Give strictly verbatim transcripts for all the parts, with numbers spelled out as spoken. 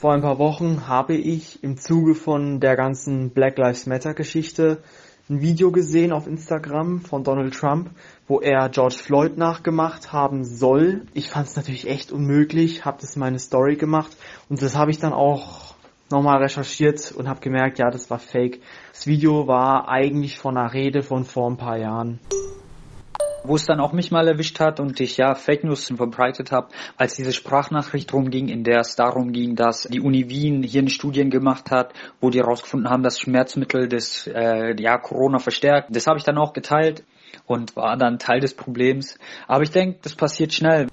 Vor ein paar Wochen habe ich im Zuge von der ganzen Black Lives Matter Geschichte ein Video gesehen auf Instagram von Donald Trump, wo er George Floyd nachgemacht haben soll. Ich fand es natürlich echt unmöglich, habe das in meine Story gemacht und das habe ich dann auch nochmal recherchiert und habe gemerkt, ja, das war fake. Das Video war eigentlich von einer Rede von vor ein paar Jahren. Wo es dann auch mich mal erwischt hat und ich ja Fake News verbreitet habe, als diese Sprachnachricht rumging, in der es darum ging, dass die Uni Wien hier eine Studien gemacht hat, wo die herausgefunden haben, dass Schmerzmittel das äh, ja, Corona verstärkt. Das habe ich dann auch geteilt und war dann Teil des Problems. Aber ich denke, das passiert schnell.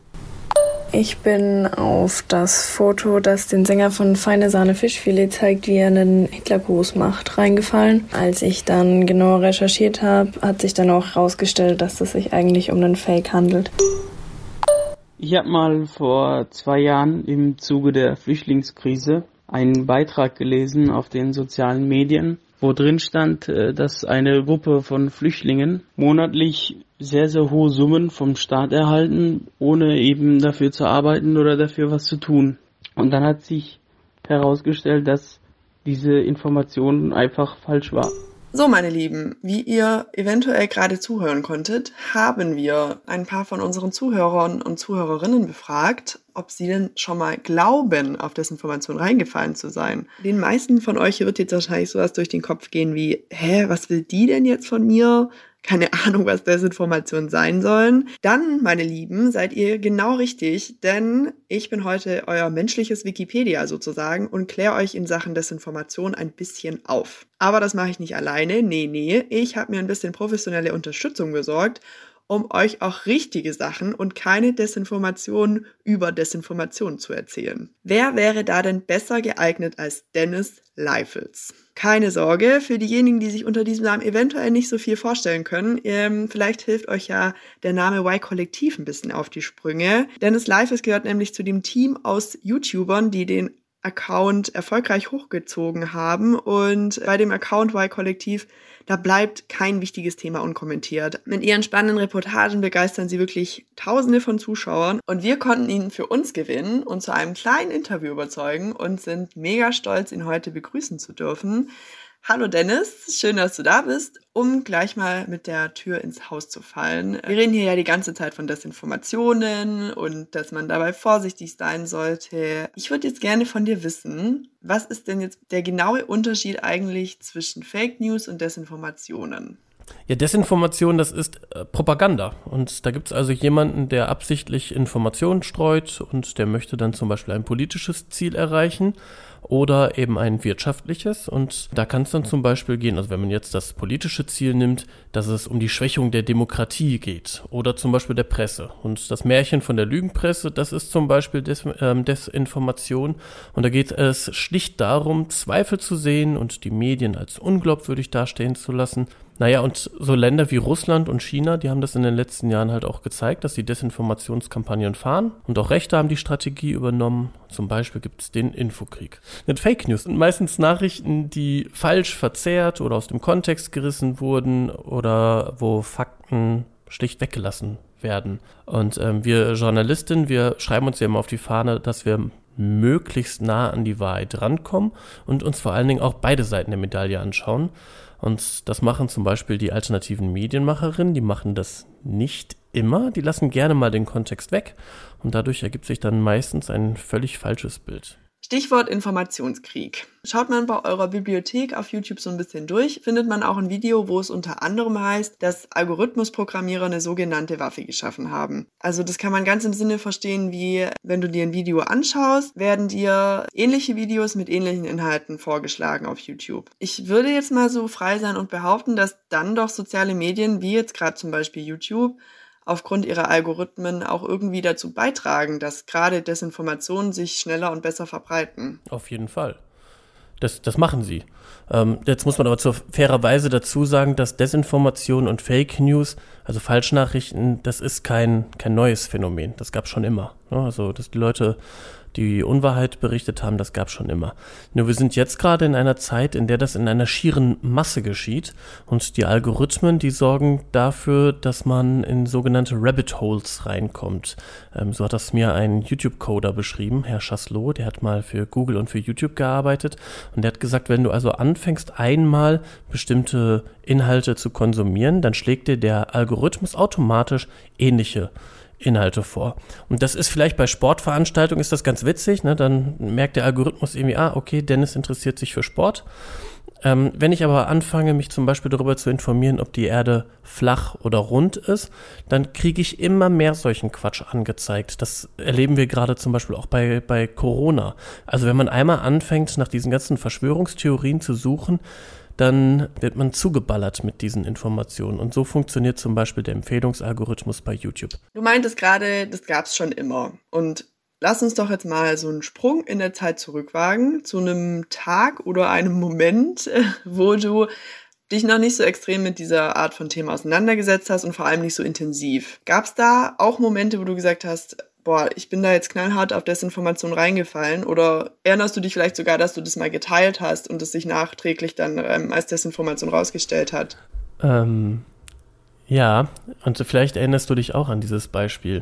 Ich bin auf das Foto, das den Sänger von Feine Sahne Fischfilet zeigt, wie er einen Hitlergruß macht, reingefallen. Als ich dann genauer recherchiert habe, hat sich dann auch herausgestellt, dass es sich eigentlich um einen Fake handelt. Ich habe mal vor zwei Jahren im Zuge der Flüchtlingskrise einen Beitrag gelesen auf den sozialen Medien, wo drin stand, dass eine Gruppe von Flüchtlingen monatlich sehr, sehr hohe Summen vom Staat erhalten, ohne eben dafür zu arbeiten oder dafür was zu tun. Und dann hat sich herausgestellt, dass diese Information einfach falsch war. So, meine Lieben, wie ihr eventuell gerade zuhören konntet, haben wir ein paar von unseren Zuhörern und Zuhörerinnen befragt, ob sie denn schon mal glauben, auf Desinformation reingefallen zu sein. Den meisten von euch wird jetzt wahrscheinlich sowas durch den Kopf gehen wie, hä, was will die denn jetzt von mir? Keine Ahnung, was Desinformation sein sollen. Dann, meine Lieben, seid ihr genau richtig, denn ich bin heute euer menschliches Wikipedia sozusagen und kläre euch in Sachen Desinformation ein bisschen auf. Aber das mache ich nicht alleine, nee, nee, ich habe mir ein bisschen professionelle Unterstützung besorgt, um euch auch richtige Sachen und keine Desinformation über Desinformation zu erzählen. Wer wäre da denn besser geeignet als Dennis Leifels? Keine Sorge, für diejenigen, die sich unter diesem Namen eventuell nicht so viel vorstellen können, ähm, vielleicht hilft euch ja der Name Y-Kollektiv ein bisschen auf die Sprünge. Dennis Leifels gehört nämlich zu dem Team aus YouTubern, die den Account erfolgreich hochgezogen haben, und bei dem Account Y-Kollektiv, da bleibt kein wichtiges Thema unkommentiert. Mit ihren spannenden Reportagen begeistern sie wirklich Tausende von Zuschauern und wir konnten ihn für uns gewinnen und zu einem kleinen Interview überzeugen und sind mega stolz, ihn heute begrüßen zu dürfen. Hallo Dennis, schön, dass du da bist, um gleich mal mit der Tür ins Haus zu fallen. Wir reden hier ja die ganze Zeit von Desinformationen und dass man dabei vorsichtig sein sollte. Ich würde jetzt gerne von dir wissen, was ist denn jetzt der genaue Unterschied eigentlich zwischen Fake News und Desinformationen? Ja, Desinformation, das ist äh, Propaganda. Und da gibt es also jemanden, der absichtlich Informationen streut und der möchte dann zum Beispiel ein politisches Ziel erreichen oder eben ein wirtschaftliches. Und da kann es dann zum Beispiel gehen, also wenn man jetzt das politische Ziel nimmt, dass es um die Schwächung der Demokratie geht oder zum Beispiel der Presse. Und das Märchen von der Lügenpresse, das ist zum Beispiel Des, ähm, Desinformation. Und da geht es schlicht darum, Zweifel zu sehen und die Medien als unglaubwürdig dastehen zu lassen. Naja, und so Länder wie Russland und China, die haben das in den letzten Jahren halt auch gezeigt, dass sie Desinformationskampagnen fahren. Und auch Rechte haben die Strategie übernommen. Zum Beispiel gibt es den Infokrieg. Mit Fake News sind meistens Nachrichten, die falsch verzerrt oder aus dem Kontext gerissen wurden oder wo Fakten schlicht weggelassen werden. Und ähm, wir Journalistinnen, wir schreiben uns ja immer auf die Fahne, dass wir möglichst nah an die Wahrheit rankommen und uns vor allen Dingen auch beide Seiten der Medaille anschauen. Und das machen zum Beispiel die alternativen Medienmacherinnen, die machen das nicht immer, die lassen gerne mal den Kontext weg und dadurch ergibt sich dann meistens ein völlig falsches Bild. Stichwort Informationskrieg. Schaut man bei eurer Bibliothek auf YouTube so ein bisschen durch, findet man auch ein Video, wo es unter anderem heißt, dass Algorithmusprogrammierer eine sogenannte Waffe geschaffen haben. Also das kann man ganz im Sinne verstehen, wie wenn du dir ein Video anschaust, werden dir ähnliche Videos mit ähnlichen Inhalten vorgeschlagen auf YouTube. Ich würde jetzt mal so frei sein und behaupten, dass dann doch soziale Medien, wie jetzt gerade zum Beispiel YouTube, aufgrund ihrer Algorithmen auch irgendwie dazu beitragen, dass gerade Desinformationen sich schneller und besser verbreiten. Auf jeden Fall. Das, das machen sie. Ähm, jetzt muss man aber zur fairerweise dazu sagen, dass Desinformation und Fake News, also Falschnachrichten, das ist kein, kein neues Phänomen. Das gab es schon immer. Ne? Also, dass die Leute die Unwahrheit berichtet haben, das gab es schon immer. Nur wir sind jetzt gerade in einer Zeit, in der das in einer schieren Masse geschieht und die Algorithmen, die sorgen dafür, dass man in sogenannte Rabbit Holes reinkommt. Ähm, so hat das mir ein YouTube-Coder beschrieben, Herr Chasselot, der hat mal für Google und für YouTube gearbeitet und der hat gesagt, wenn du also anfängst, einmal bestimmte Inhalte zu konsumieren, dann schlägt dir der Algorithmus automatisch ähnliche Inhalte vor. Und das ist vielleicht bei Sportveranstaltungen ist das ganz witzig, ne? Dann merkt der Algorithmus irgendwie, ah, okay, Dennis interessiert sich für Sport. Ähm, wenn ich aber anfange, mich zum Beispiel darüber zu informieren, ob die Erde flach oder rund ist, dann kriege ich immer mehr solchen Quatsch angezeigt. Das erleben wir gerade zum Beispiel auch bei, bei Corona. Also wenn man einmal anfängt, nach diesen ganzen Verschwörungstheorien zu suchen, dann wird man zugeballert mit diesen Informationen. Und so funktioniert zum Beispiel der Empfehlungsalgorithmus bei YouTube. Du meintest gerade, das gab es schon immer. Und lass uns doch jetzt mal so einen Sprung in der Zeit zurückwagen zu einem Tag oder einem Moment, wo du dich noch nicht so extrem mit dieser Art von Thema auseinandergesetzt hast und vor allem nicht so intensiv. Gab es da auch Momente, wo du gesagt hast, boah, ich bin da jetzt knallhart auf Desinformation reingefallen, oder erinnerst du dich vielleicht sogar, dass du das mal geteilt hast und es sich nachträglich dann ähm, als Desinformation rausgestellt hat? Ähm, ja, und vielleicht erinnerst du dich auch an dieses Beispiel.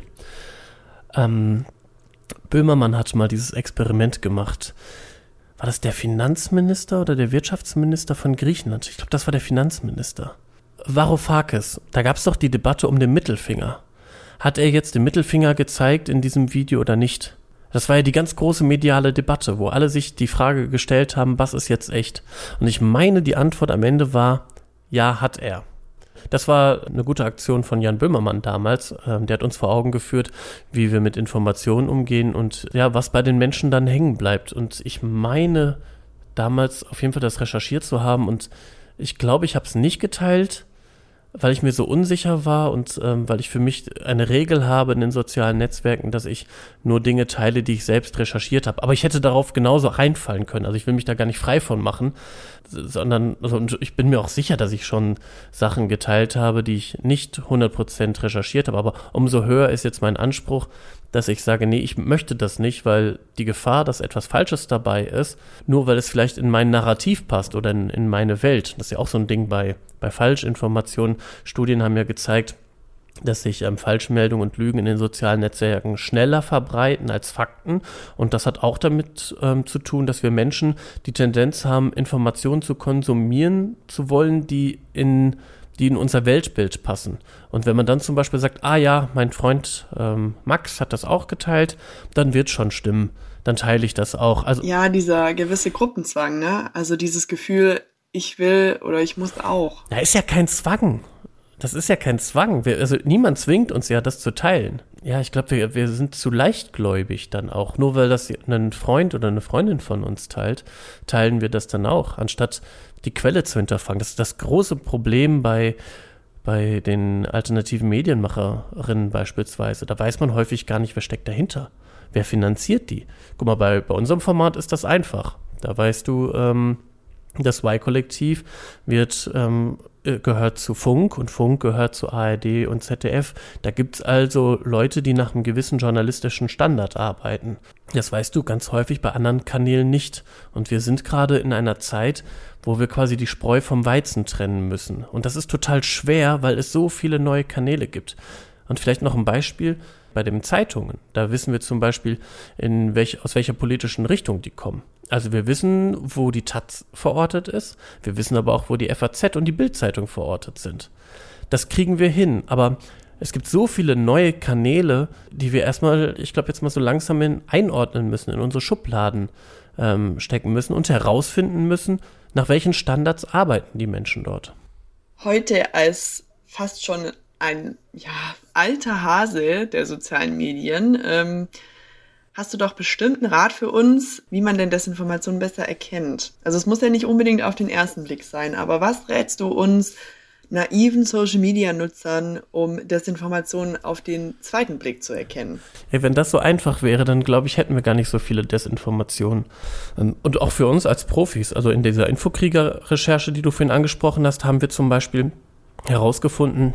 Ähm, Böhmermann hat mal dieses Experiment gemacht. War das der Finanzminister oder der Wirtschaftsminister von Griechenland? Ich glaube, das war der Finanzminister. Varoufakis, da gab es doch die Debatte um den Mittelfinger. Hat er jetzt den Mittelfinger gezeigt in diesem Video oder nicht? Das war ja die ganz große mediale Debatte, wo alle sich die Frage gestellt haben, was ist jetzt echt? Und ich meine, die Antwort am Ende war, ja, hat er. Das war eine gute Aktion von Jan Böhmermann damals. Ähm, der hat uns vor Augen geführt, wie wir mit Informationen umgehen und ja, was bei den Menschen dann hängen bleibt. Und ich meine, damals auf jeden Fall das recherchiert zu haben und ich glaube, ich habe es nicht geteilt, weil ich mir so unsicher war und ähm, weil ich für mich eine Regel habe in den sozialen Netzwerken, dass ich nur Dinge teile, die ich selbst recherchiert habe. Aber ich hätte darauf genauso reinfallen können. Also ich will mich da gar nicht frei von machen, sondern also, und ich bin mir auch sicher, dass ich schon Sachen geteilt habe, die ich nicht hundert Prozent recherchiert habe. Aber umso höher ist jetzt mein Anspruch, dass ich sage, nee, ich möchte das nicht, weil die Gefahr, dass etwas Falsches dabei ist, nur weil es vielleicht in mein Narrativ passt oder in, in meine Welt. Das ist ja auch so ein Ding bei, bei Falschinformationen. Studien haben ja gezeigt, dass sich ähm, Falschmeldungen und Lügen in den sozialen Netzwerken schneller verbreiten als Fakten. Und das hat auch damit ähm, zu tun, dass wir Menschen die Tendenz haben, Informationen zu konsumieren zu wollen, die in die in unser Weltbild passen. Und wenn man dann zum Beispiel sagt, ah ja, mein Freund ähm, Max hat das auch geteilt, dann wird schon stimmen. Dann teile ich das auch. Also ja, dieser gewisse Gruppenzwang, ne? Also dieses Gefühl, ich will oder ich muss auch. Da ist ja kein Zwang. Das ist ja kein Zwang. Wir, also niemand zwingt uns ja, das zu teilen. Ja, ich glaube, wir, wir sind zu leichtgläubig dann auch. Nur weil das ein Freund oder eine Freundin von uns teilt, teilen wir das dann auch, anstatt die Quelle zu hinterfragen. Das ist das große Problem bei, bei den alternativen Medienmacherinnen beispielsweise. Da weiß man häufig gar nicht, wer steckt dahinter. Wer finanziert die? Guck mal, bei, bei unserem Format ist das einfach. Da weißt du, ähm, das Y-Kollektiv wird ähm, gehört zu Funk und Funk gehört zu A R D und Z D F. Da gibt's also Leute, die nach einem gewissen journalistischen Standard arbeiten. Das weißt du ganz häufig bei anderen Kanälen nicht. Und wir sind gerade in einer Zeit, wo wir quasi die Spreu vom Weizen trennen müssen. Und das ist total schwer, weil es so viele neue Kanäle gibt. Und vielleicht noch ein Beispiel bei den Zeitungen. Da wissen wir zum Beispiel, in welch, aus welcher politischen Richtung die kommen. Also wir wissen, wo die Taz verortet ist. Wir wissen aber auch, wo die F A Z und die Bild-Zeitung verortet sind. Das kriegen wir hin. Aber es gibt so viele neue Kanäle, die wir erstmal, ich glaube, jetzt mal so langsam in, einordnen müssen, in unsere Schubladen ähm, stecken müssen und herausfinden müssen, nach welchen Standards arbeiten die Menschen dort. Heute als fast schon ein ja, alter Hase der sozialen Medien, ähm, hast du doch bestimmt einen Rat für uns, wie man denn Desinformation besser erkennt. Also es muss ja nicht unbedingt auf den ersten Blick sein, aber was rätst du uns naiven Social-Media-Nutzern, um Desinformation auf den zweiten Blick zu erkennen? Hey, wenn das so einfach wäre, dann glaube ich, hätten wir gar nicht so viele Desinformationen. Und auch für uns als Profis, also in dieser Infokrieger-Recherche, die du vorhin angesprochen hast, haben wir zum Beispiel herausgefunden,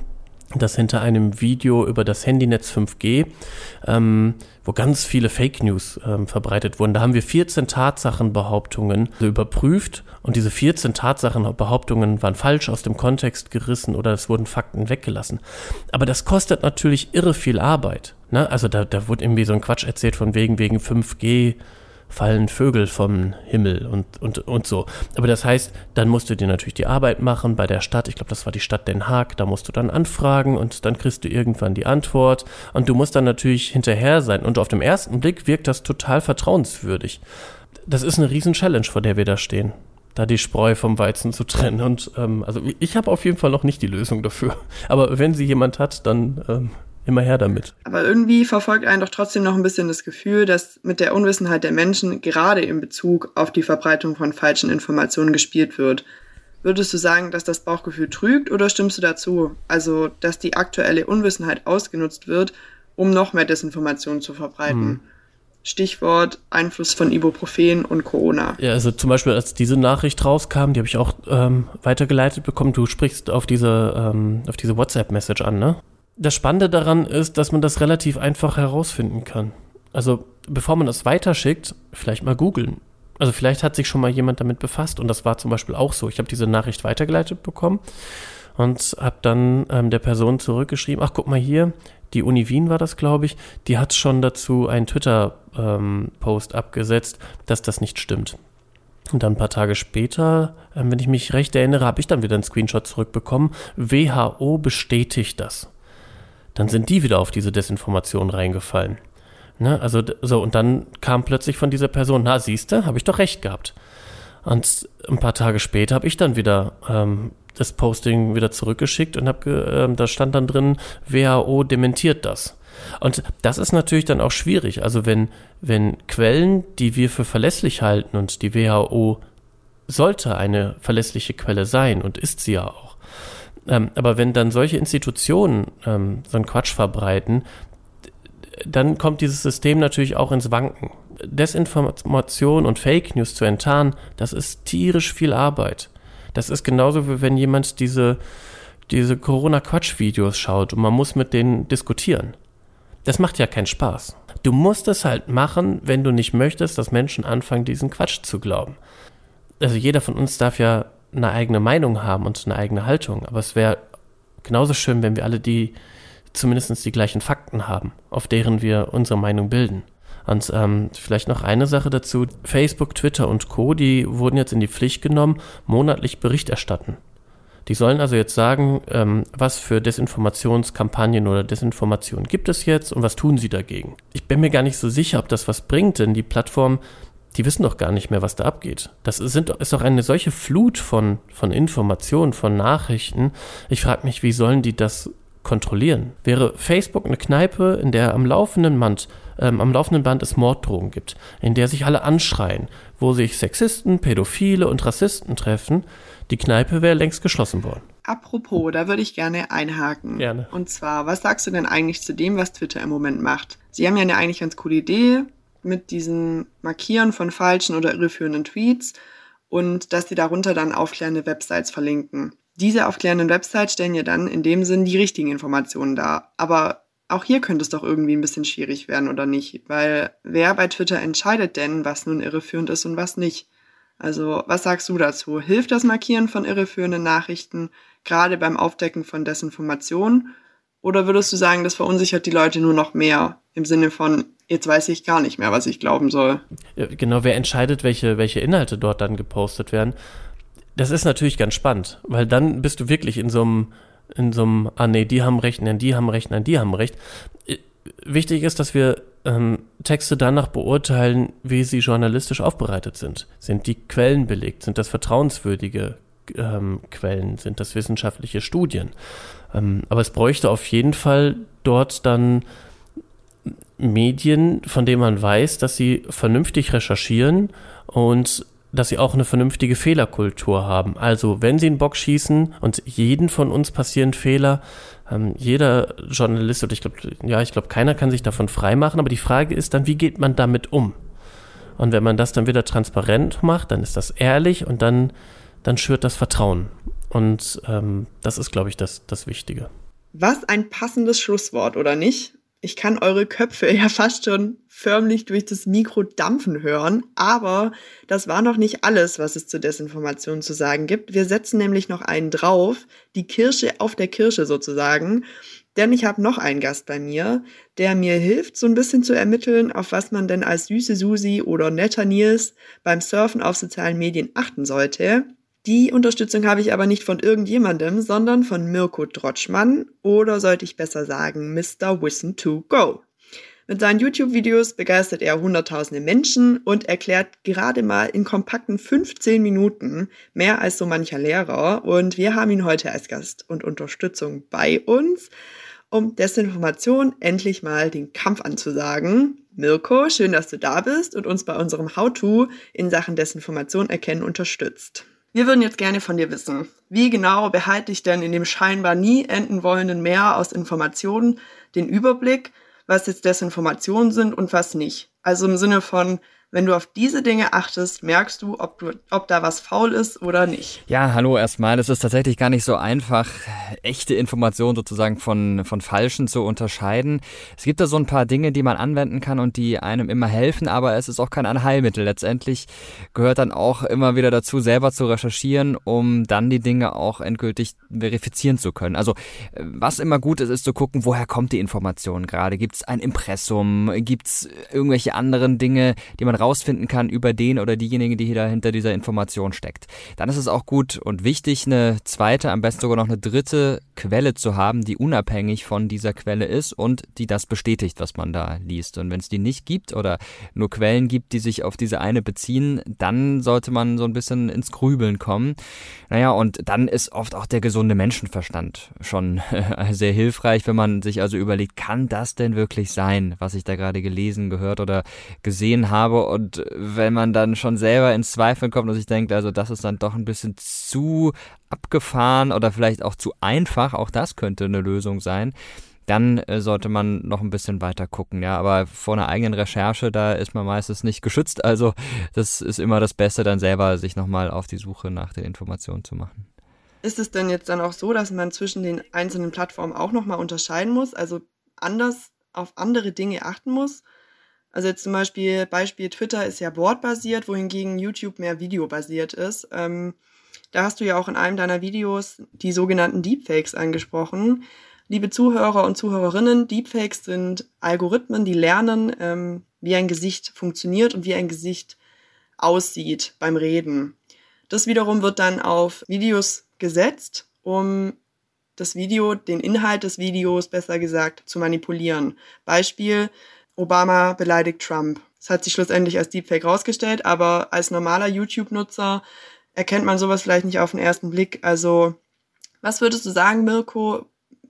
dass hinter einem Video über das Handynetz fünf G, ähm, wo ganz viele Fake News ähm, verbreitet wurden, da haben wir vierzehn Tatsachenbehauptungen überprüft und diese vierzehn Tatsachenbehauptungen waren falsch aus dem Kontext gerissen oder es wurden Fakten weggelassen. Aber das kostet natürlich irre viel Arbeit. Ne? Also da, da wurde irgendwie so ein Quatsch erzählt von wegen, wegen fünf G fallen Vögel vom Himmel und, und, und so. Aber das heißt, dann musst du dir natürlich die Arbeit machen bei der Stadt. Ich glaube, das war die Stadt Den Haag. Da musst du dann anfragen und dann kriegst du irgendwann die Antwort. Und du musst dann natürlich hinterher sein. Und auf den ersten Blick wirkt das total vertrauenswürdig. Das ist eine Riesen-Challenge, vor der wir da stehen. Da die Spreu vom Weizen zu trennen. Und ähm, also ich habe auf jeden Fall noch nicht die Lösung dafür. Aber wenn sie jemand hat, dann ähm, immer her damit. Aber irgendwie verfolgt einen doch trotzdem noch ein bisschen das Gefühl, dass mit der Unwissenheit der Menschen gerade in Bezug auf die Verbreitung von falschen Informationen gespielt wird. Würdest du sagen, dass das Bauchgefühl trügt oder stimmst du dazu? Also, dass die aktuelle Unwissenheit ausgenutzt wird, um noch mehr Desinformation zu verbreiten. Hm. Stichwort Einfluss von Ibuprofen und Corona. Ja, also zum Beispiel, als diese Nachricht rauskam, die habe ich auch ähm, weitergeleitet bekommen. Du sprichst auf diese, ähm, auf diese WhatsApp-Message an, ne? Das Spannende daran ist, dass man das relativ einfach herausfinden kann. Also bevor man das weiterschickt, vielleicht mal googeln. Also vielleicht hat sich schon mal jemand damit befasst und das war zum Beispiel auch so. Ich habe diese Nachricht weitergeleitet bekommen und habe dann ähm, der Person zurückgeschrieben, ach guck mal hier, die Uni Wien war das, glaube ich, die hat schon dazu einen Twitter-Post ähm, abgesetzt, dass das nicht stimmt. Und dann ein paar Tage später, ähm, wenn ich mich recht erinnere, habe ich dann wieder einen Screenshot zurückbekommen. W H O bestätigt das. Dann sind die wieder auf diese Desinformation reingefallen. Ne? Also so, und dann kam plötzlich von dieser Person, na siehste, habe ich doch recht gehabt. Und ein paar Tage später habe ich dann wieder ähm, das Posting wieder zurückgeschickt und habe, äh, da stand dann drin, W H O dementiert das. Und das ist natürlich dann auch schwierig. Also wenn, wenn Quellen, die wir für verlässlich halten und die W H O sollte eine verlässliche Quelle sein und ist sie ja auch, Ähm, aber wenn dann solche Institutionen ähm, so einen Quatsch verbreiten, dann kommt dieses System natürlich auch ins Wanken. Desinformation und Fake News zu enttarnen, das ist tierisch viel Arbeit. Das ist genauso, wie wenn jemand diese, diese Corona-Quatsch-Videos schaut und man muss mit denen diskutieren. Das macht ja keinen Spaß. Du musst es halt machen, wenn du nicht möchtest, dass Menschen anfangen, diesen Quatsch zu glauben. Also jeder von uns darf ja eine eigene Meinung haben und eine eigene Haltung. Aber es wäre genauso schön, wenn wir alle die zumindest die gleichen Fakten haben, auf deren wir unsere Meinung bilden. Und ähm, vielleicht noch eine Sache dazu. Facebook, Twitter und Co., die wurden jetzt in die Pflicht genommen, monatlich Bericht erstatten. Die sollen also jetzt sagen, ähm, was für Desinformationskampagnen oder Desinformationen gibt es jetzt und was tun sie dagegen. Ich bin mir gar nicht so sicher, ob das was bringt, denn die Plattform, die wissen doch gar nicht mehr, was da abgeht. Das ist, sind, ist doch eine solche Flut von, von Informationen, von Nachrichten. Ich frage mich, wie sollen die das kontrollieren? Wäre Facebook eine Kneipe, in der am laufenden Band, ähm, am laufenden Band es Morddrohungen gibt, in der sich alle anschreien, wo sich Sexisten, Pädophile und Rassisten treffen, die Kneipe wäre längst geschlossen worden. Apropos, da würde ich gerne einhaken. Gerne. Und zwar, was sagst du denn eigentlich zu dem, was Twitter im Moment macht? Sie haben ja eine eigentlich ganz coole Idee mit diesem Markieren von falschen oder irreführenden Tweets und dass sie darunter dann aufklärende Websites verlinken. Diese aufklärenden Websites stellen ja dann in dem Sinn die richtigen Informationen dar. Aber auch hier könnte es doch irgendwie ein bisschen schwierig werden, oder nicht? Weil wer bei Twitter entscheidet denn, was nun irreführend ist und was nicht? Also, was sagst du dazu? Hilft das Markieren von irreführenden Nachrichten gerade beim Aufdecken von Desinformation? Oder würdest du sagen, das verunsichert die Leute nur noch mehr im Sinne von, jetzt weiß ich gar nicht mehr, was ich glauben soll? Ja, genau, wer entscheidet, welche, welche Inhalte dort dann gepostet werden? Das ist natürlich ganz spannend, weil dann bist du wirklich in so einem, in so einem, ah nee, die haben recht, nein, die haben recht, nein, die haben recht. Wichtig ist, dass wir ähm, Texte danach beurteilen, wie sie journalistisch aufbereitet sind. Sind die Quellen belegt? Sind das vertrauenswürdige ähm, Quellen? Sind das wissenschaftliche Studien? Ähm, aber es bräuchte auf jeden Fall dort dann Medien, von denen man weiß, dass sie vernünftig recherchieren und dass sie auch eine vernünftige Fehlerkultur haben. Also wenn sie einen Bock schießen und jeden von uns passieren Fehler, ähm, jeder Journalist, und ich glaube, ja, ich glaube, keiner kann sich davon freimachen, aber die Frage ist dann, wie geht man damit um? Und wenn man das dann wieder transparent macht, dann ist das ehrlich und dann, dann schürt das Vertrauen. Und ähm, das ist, glaube ich, das, das Wichtige. Was ein passendes Schlusswort, oder nicht? Ich kann eure Köpfe ja fast schon förmlich durch das Mikro dampfen hören, aber das war noch nicht alles, was es zur Desinformation zu sagen gibt. Wir setzen nämlich noch einen drauf, die Kirsche auf der Kirsche sozusagen, denn ich habe noch einen Gast bei mir, der mir hilft, so ein bisschen zu ermitteln, auf was man denn als süße Susi oder netter Nils beim Surfen auf sozialen Medien achten sollte. Die Unterstützung habe ich aber nicht von irgendjemandem, sondern von Mirko Drotschmann oder sollte ich besser sagen Mister Wissen to Go. Mit seinen YouTube-Videos begeistert er hunderttausende Menschen und erklärt gerade mal in kompakten fünfzehn Minuten mehr als so mancher Lehrer. Und wir haben ihn heute als Gast und Unterstützung bei uns, um Desinformation endlich mal den Kampf anzusagen. Mirko, schön, dass du da bist und uns bei unserem How-To in Sachen Desinformation erkennen unterstützt. Wir würden jetzt gerne von dir wissen, wie genau behalte ich denn in dem scheinbar nie enden wollenden Meer aus Informationen den Überblick, was jetzt Desinformationen sind und was nicht? Also im Sinne von, wenn du auf diese Dinge achtest, merkst du, ob du, ob da was faul ist oder nicht. Ja, hallo erstmal. Es ist tatsächlich gar nicht so einfach, echte Informationen sozusagen von, von falschen zu unterscheiden. Es gibt da so ein paar Dinge, die man anwenden kann und die einem immer helfen, aber es ist auch kein Allheilmittel. Letztendlich gehört dann auch immer wieder dazu, selber zu recherchieren, um dann die Dinge auch endgültig verifizieren zu können. Also was immer gut ist, ist zu gucken, woher kommt die Information gerade? Gibt es ein Impressum? Gibt es irgendwelche anderen Dinge, die man rausfinden kann über den oder diejenige, die da hinter dieser Information steckt. Dann ist es auch gut und wichtig, eine zweite, am besten sogar noch eine dritte Quelle zu haben, die unabhängig von dieser Quelle ist und die das bestätigt, was man da liest. Und wenn es die nicht gibt oder nur Quellen gibt, die sich auf diese eine beziehen, dann sollte man so ein bisschen ins Grübeln kommen. Naja, und dann ist oft auch der gesunde Menschenverstand schon sehr hilfreich, wenn man sich also überlegt, kann das denn wirklich sein, was ich da gerade gelesen, gehört oder gesehen habe? Und wenn man dann schon selber ins Zweifeln kommt und sich denkt, also das ist dann doch ein bisschen zu abgefahren oder vielleicht auch zu einfach, auch das könnte eine Lösung sein, dann äh, sollte man noch ein bisschen weiter gucken. Ja, aber vor einer eigenen Recherche, da ist man meistens nicht geschützt. Also das ist immer das Beste, dann selber sich nochmal auf die Suche nach den Informationen zu machen. Ist es denn jetzt dann auch so, dass man zwischen den einzelnen Plattformen auch nochmal unterscheiden muss, also anders auf andere Dinge achten muss? Also jetzt zum Beispiel, Beispiel Twitter ist ja wortbasiert, wohingegen YouTube mehr videobasiert ist. Ähm, da hast du ja auch in einem deiner Videos die sogenannten Deepfakes angesprochen. Liebe Zuhörer und Zuhörerinnen, Deepfakes sind Algorithmen, die lernen, ähm, wie ein Gesicht funktioniert und wie ein Gesicht aussieht beim Reden. Das wiederum wird dann auf Videos gesetzt, um das Video, den Inhalt des Videos, besser gesagt, zu manipulieren. Beispiel: Obama beleidigt Trump. Das hat sich schlussendlich als Deepfake rausgestellt, aber als normaler YouTube-Nutzer erkennt man sowas vielleicht nicht auf den ersten Blick. Also, was würdest du sagen, Mirko?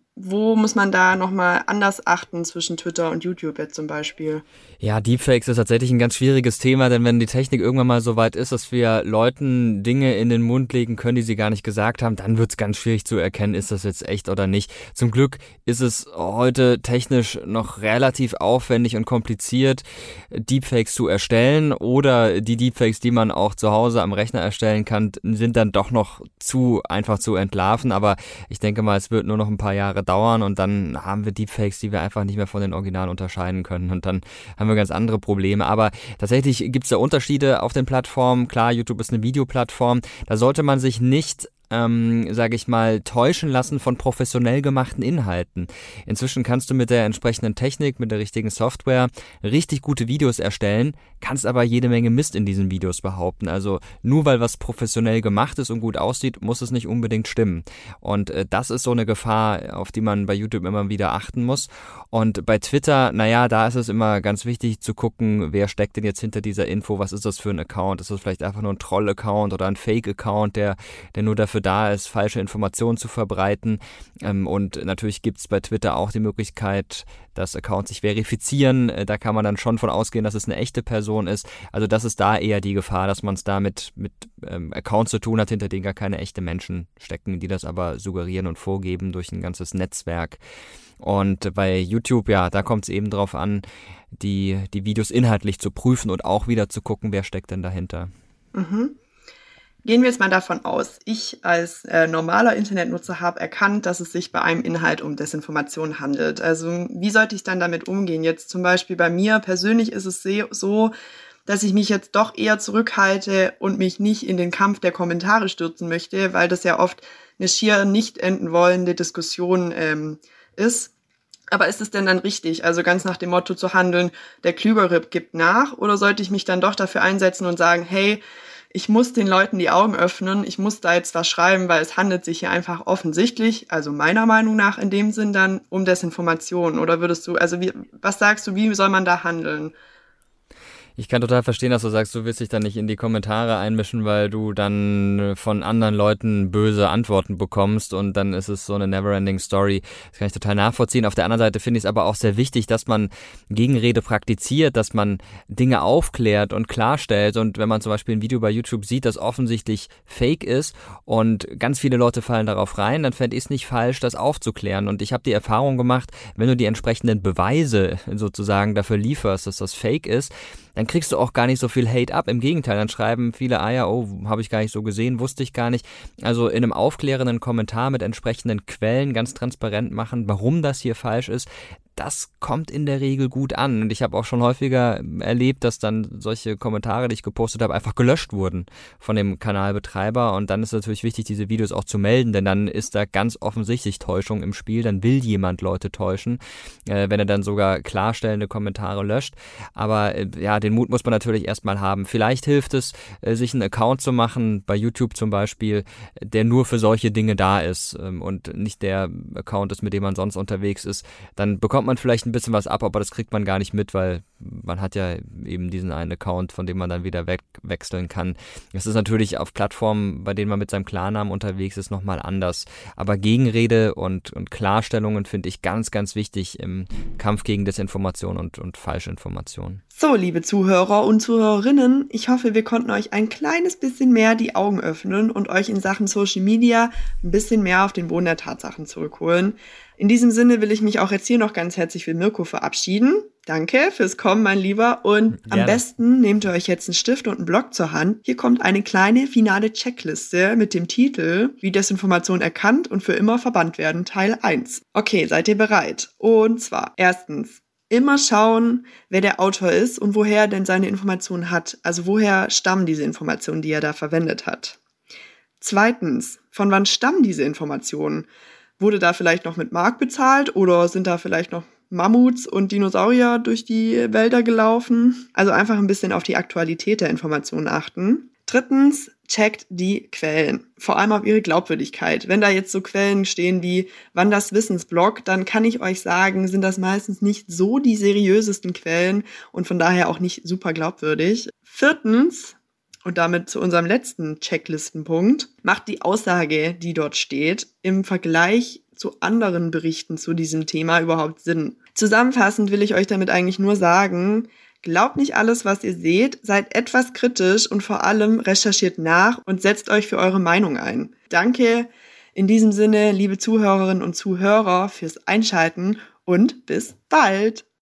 Wo muss man da nochmal anders achten zwischen Twitter und YouTube jetzt zum Beispiel? Ja, Deepfakes ist tatsächlich ein ganz schwieriges Thema, denn wenn die Technik irgendwann mal so weit ist, dass wir Leuten Dinge in den Mund legen können, die sie gar nicht gesagt haben, dann wird es ganz schwierig zu erkennen, ist das jetzt echt oder nicht. Zum Glück ist es heute technisch noch relativ aufwendig und kompliziert, Deepfakes zu erstellen, oder die Deepfakes, die man auch zu Hause am Rechner erstellen kann, sind dann doch noch zu einfach zu entlarven, aber ich denke mal, es wird nur noch ein paar Jahre dauern und dann haben wir Deepfakes, die wir einfach nicht mehr von den Originalen unterscheiden können und dann haben wir ganz andere Probleme. Aber tatsächlich gibt es da Unterschiede auf den Plattformen. Klar, YouTube ist eine Videoplattform. Da sollte man sich nicht ähm, sage ich mal, täuschen lassen von professionell gemachten Inhalten. Inzwischen kannst du mit der entsprechenden Technik, mit der richtigen Software richtig gute Videos erstellen, kannst aber jede Menge Mist in diesen Videos behaupten. Also nur weil was professionell gemacht ist und gut aussieht, muss es nicht unbedingt stimmen. Und äh, das ist so eine Gefahr, auf die man bei YouTube immer wieder achten muss. Und bei Twitter, naja, da ist es immer ganz wichtig zu gucken, wer steckt denn jetzt hinter dieser Info, was ist das für ein Account? Ist das vielleicht einfach nur ein Troll-Account oder ein Fake-Account, der, der nur dafür da ist, falsche Informationen zu verbreiten. Und natürlich gibt es bei Twitter auch die Möglichkeit, dass Accounts sich verifizieren. Da kann man dann schon von ausgehen, dass es eine echte Person ist. Also das ist da eher die Gefahr, dass man es da mit, mit ähm, Accounts zu tun hat, hinter denen gar keine echten Menschen stecken, die das aber suggerieren und vorgeben durch ein ganzes Netzwerk. Und bei YouTube, ja, da kommt es eben drauf an, die, die Videos inhaltlich zu prüfen und auch wieder zu gucken, wer steckt denn dahinter. Mhm. Gehen wir jetzt mal davon aus, ich als äh, normaler Internetnutzer habe erkannt, dass es sich bei einem Inhalt um Desinformation handelt. Also wie sollte ich dann damit umgehen? Jetzt zum Beispiel bei mir persönlich ist es so, dass ich mich jetzt doch eher zurückhalte und mich nicht in den Kampf der Kommentare stürzen möchte, weil das ja oft eine schier nicht enden wollende Diskussion ähm, ist. Aber ist es denn dann richtig, also ganz nach dem Motto zu handeln, der Klügere gibt nach, oder sollte ich mich dann doch dafür einsetzen und sagen, hey, ich muss den Leuten die Augen öffnen, ich muss da jetzt was schreiben, weil es handelt sich hier einfach offensichtlich, also meiner Meinung nach in dem Sinn dann, um Desinformation. Oder würdest du, also wie, was sagst du, wie soll man da handeln? Ich kann total verstehen, dass du sagst, du willst dich dann nicht in die Kommentare einmischen, weil du dann von anderen Leuten böse Antworten bekommst und dann ist es so eine never-ending Story. Das kann ich total nachvollziehen. Auf der anderen Seite finde ich es aber auch sehr wichtig, dass man Gegenrede praktiziert, dass man Dinge aufklärt und klarstellt. Und wenn man zum Beispiel ein Video bei YouTube sieht, das offensichtlich fake ist und ganz viele Leute fallen darauf rein, dann fände ich es nicht falsch, das aufzuklären. Und ich habe die Erfahrung gemacht, wenn du die entsprechenden Beweise sozusagen dafür lieferst, dass das fake ist, dann kriegst du auch gar nicht so viel Hate ab. Im Gegenteil, dann schreiben viele, ah ja, oh, habe ich gar nicht so gesehen, wusste ich gar nicht. Also in einem aufklärenden Kommentar mit entsprechenden Quellen ganz transparent machen, warum das hier falsch ist. Das kommt in der Regel gut an. Und ich habe auch schon häufiger erlebt, dass dann solche Kommentare, die ich gepostet habe, einfach gelöscht wurden von dem Kanalbetreiber. Und dann ist es natürlich wichtig, diese Videos auch zu melden, denn dann ist da ganz offensichtlich Täuschung im Spiel. Dann will jemand Leute täuschen, äh, wenn er dann sogar klarstellende Kommentare löscht. Aber äh, ja, den Mut muss man natürlich erstmal haben. Vielleicht hilft es, äh, sich einen Account zu machen, bei YouTube zum Beispiel, der nur für solche Dinge da ist ähm, und nicht der Account ist, mit dem man sonst unterwegs ist. Dann bekommt man vielleicht ein bisschen was ab, aber das kriegt man gar nicht mit, weil man hat ja eben diesen einen Account, von dem man dann wieder wegwechseln kann. Das ist natürlich auf Plattformen, bei denen man mit seinem Klarnamen unterwegs ist, nochmal anders. Aber Gegenrede und, und Klarstellungen finde ich ganz, ganz wichtig im Kampf gegen Desinformation und, und Falschinformation. So, liebe Zuhörer und Zuhörerinnen, ich hoffe, wir konnten euch ein kleines bisschen mehr die Augen öffnen und euch in Sachen Social Media ein bisschen mehr auf den Boden der Tatsachen zurückholen. In diesem Sinne will ich mich auch jetzt hier noch ganz herzlich für Mirko verabschieden. Danke fürs Kommen, mein Lieber. Und Gerne. Am besten nehmt ihr euch jetzt einen Stift und einen Block zur Hand. Hier kommt eine kleine finale Checkliste mit dem Titel Wie Desinformation erkannt und für immer verbannt werden, Teil eins. Okay, seid ihr bereit? Und zwar erstens, immer schauen, wer der Autor ist und woher er denn seine Informationen hat. Also woher stammen diese Informationen, die er da verwendet hat. Zweitens, von wann stammen diese Informationen? Wurde da vielleicht noch mit Mark bezahlt oder sind da vielleicht noch Mammuts und Dinosaurier durch die Wälder gelaufen? Also einfach ein bisschen auf die Aktualität der Informationen achten. Drittens, checkt die Quellen, vor allem auf ihre Glaubwürdigkeit. Wenn da jetzt so Quellen stehen wie Wanders Wissensblog, dann kann ich euch sagen, sind das meistens nicht so die seriösesten Quellen und von daher auch nicht super glaubwürdig. Viertens, und damit zu unserem letzten Checklistenpunkt, macht die Aussage, die dort steht, im Vergleich zu anderen Berichten zu diesem Thema überhaupt Sinn. Zusammenfassend will ich euch damit eigentlich nur sagen, glaubt nicht alles, was ihr seht, seid etwas kritisch und vor allem recherchiert nach und setzt euch für eure Meinung ein. Danke in diesem Sinne, liebe Zuhörerinnen und Zuhörer, fürs Einschalten und bis bald!